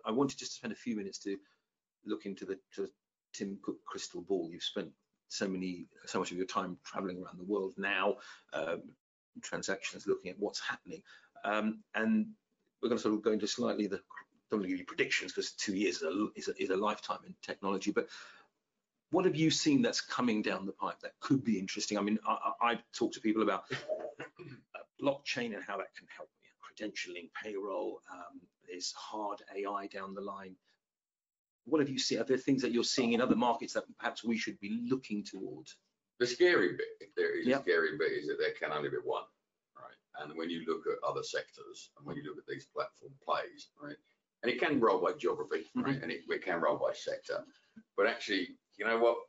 I wanted just to spend a few minutes to look into the Tim Cook crystal ball. You've spent so much of your time traveling around the world now, transactions, looking at what's happening, and we're going to sort of go into slightly don't want to give you predictions because 2 years is a lifetime in technology, but what have you seen that's coming down the pipe that could be interesting? I mean, I've talked to people about blockchain and how that can help, credentialing, payroll. There's hard AI down the line. What have you seen? Are there things that you're seeing in other markets that perhaps we should be looking towards? The scary bit, if there is a scary bit, is that there can only be one, right? And when you look at other sectors and when you look at these platform plays, right, and it can roll by geography, right, and it can roll by sector, but actually, you know what?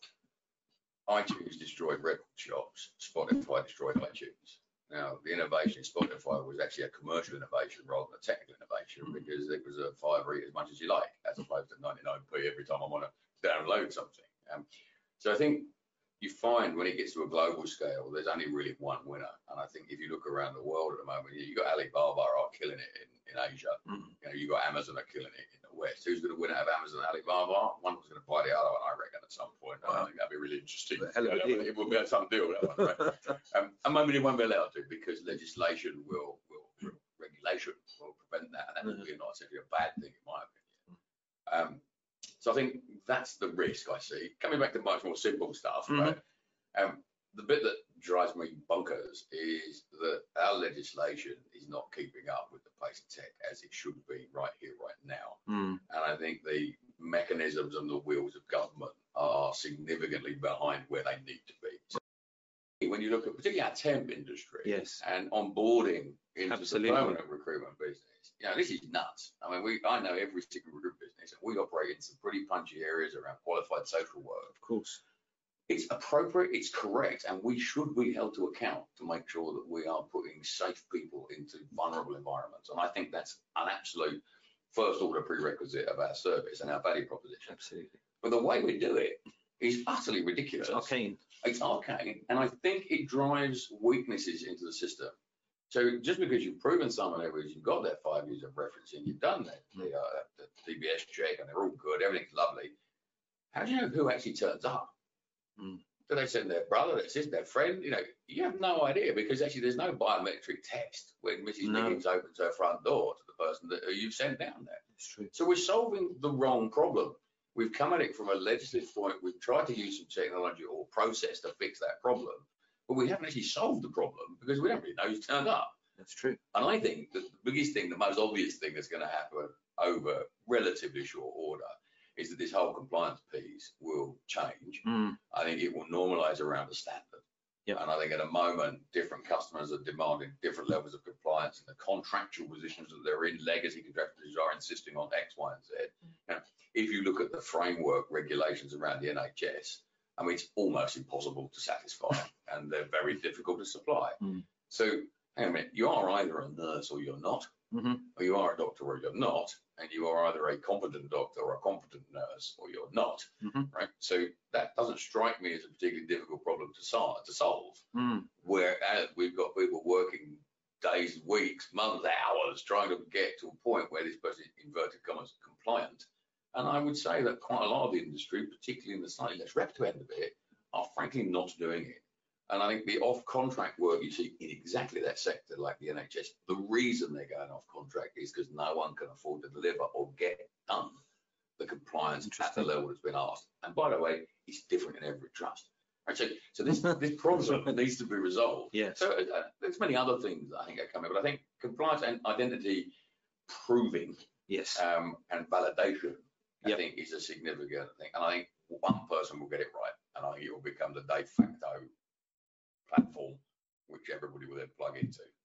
iTunes destroyed record shops, Spotify destroyed iTunes. Now, the innovation in Spotify was actually a commercial innovation rather than a technical innovation, because it was a fiver, eat as much as you like, as opposed to 99p every time I want to download something. So I think you find when it gets to a global scale, there's only really one winner. And I think if you look around the world at the moment, you've got Alibaba are killing it in Asia. You've got Amazon are killing it in the West. Who's going to win out of Amazon and Alibaba? One was going to buy the other one, I reckon, at some point. I think that'd be really interesting. It will be some deal, that one, right? And maybe it won't be allowed to, because legislation regulation will prevent that, and that would be not necessarily a bad thing, in my opinion. So I think that's the risk I see. Coming back to much more simple stuff, right? The bit that drives me bonkers is that our legislation is not keeping up with the pace of tech as it should be right here, right now. And I think the mechanisms and the wheels of government are significantly behind where they need to be. So when you look at particularly our temp industry and onboarding into the permanent recruitment business, this is nuts. I mean, I know every single recruitment business, and we operate in some pretty punchy areas around qualified social work. Of course. It's appropriate, it's correct, and we should be held to account to make sure that we are putting safe people into vulnerable environments. And I think that's an absolute first order prerequisite of our service and our value proposition. Absolutely. But the way we do it is utterly ridiculous. It's arcane. It's arcane, and I think it drives weaknesses into the system. So just because you've proven someone over, you've got their 5 years of referencing, you've done that, the DBS check, and they're all good, everything's lovely. How do you know who actually turns up? Do they send their brother, their sister, their friend? You have no idea, because actually there's no biometric test when Mrs. Dickens opens her front door to the person that you've sent down there. It's true. So we're solving the wrong problem. We've come at it from a legislative point. We've tried to use some technology or process to fix that problem, but we haven't actually solved the problem because we don't really know who's turned up. That's true. And I think the biggest thing, the most obvious thing that's going to happen over relatively short order is that this whole compliance piece will change. I think it will normalize around the standard. And I think at the moment, different customers are demanding different levels of compliance, and the contractual positions that they're in, legacy contractors are insisting on X, Y, and Z. Now, if you look at the framework regulations around the NHS, I mean, it's almost impossible to satisfy, and they're very difficult to supply. So, hang on a minute, you are either a nurse or you're not, or you are a doctor or you're not, and you are either a competent doctor or a competent nurse or you're not, right? So that doesn't strike me as a particularly difficult problem to solve. Whereas we've got people working days, weeks, months, hours trying to get to a point where this person is, inverted commas, compliant. And I would say that quite a lot of the industry, particularly in the slightly less reputable end of it, are frankly not doing it. And I think the off-contract work you see in exactly that sector, like the NHS, the reason they're going off-contract is because no one can afford to deliver or get done the compliance at the level that's been asked. And by the way, it's different in every trust. Right? So this problem needs to be resolved. So there's many other things I think are coming, but I think compliance and identity proving and validation, I think, is a significant thing. And I think one person will get it right, and I think it will become the de facto platform which everybody will then plug into.